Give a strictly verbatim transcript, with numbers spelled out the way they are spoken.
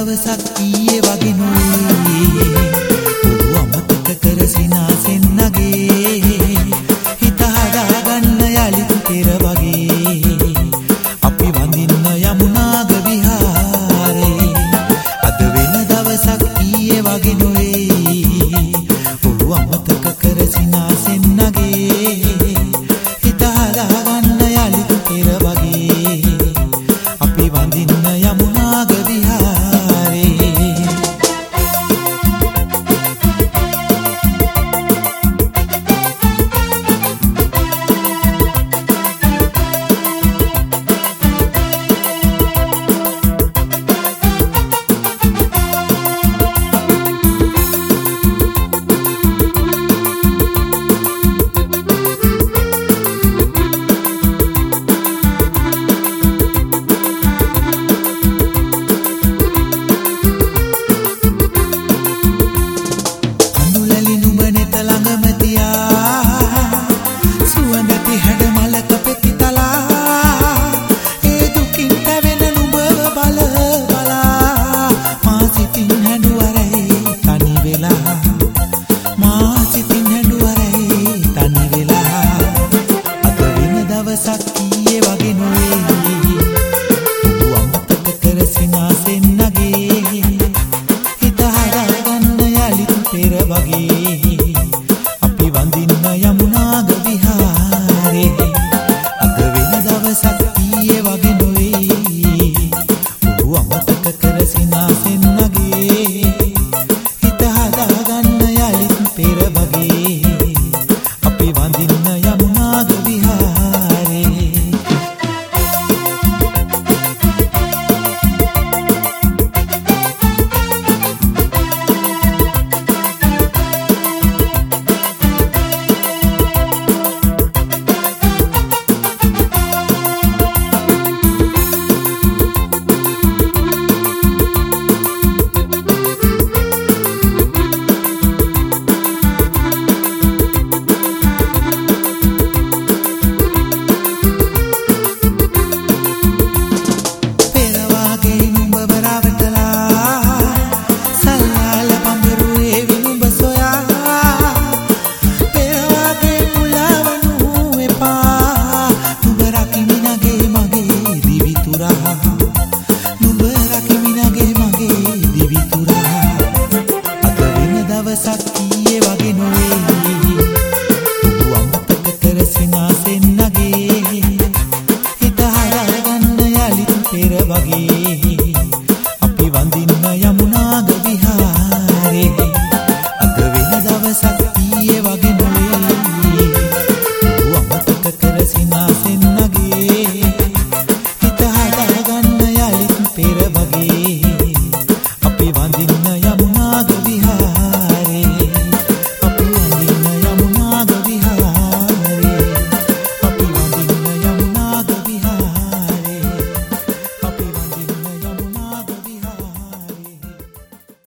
දවසක් ඊයේ වගේ නොවේ ඔබ අමතක කර සිනාසෙන් නගේ හිත හදාගන්න යලිත් පෙර වගේ අපි වඳින්න යමු නාග විහාරේ අද වෙන දවසක් ඊයේ වගේ නොවේ ඔබ අමතක කර සිනාසෙන් නගේ හිත හදාගන්න යලිත් පෙර වගේ අපි වඳින්න යමු නාග අපි වඳින්න යමු නාග විහාරේ අද වෙන දවසක් ඊයේ වගේ නොවේ ඔබ අමතක කර සිනාසෙන් නගේ හිත හදාගන්න යලිත් පෙර වගේ අපි වඳින්න යමු නාග විහාරේ දවසක් ඊයේ වගේ නොවේ ඔබ අමතක කර සිනාසෙන් නගේ හිත හදාගන්න යලිත් පෙර වගේ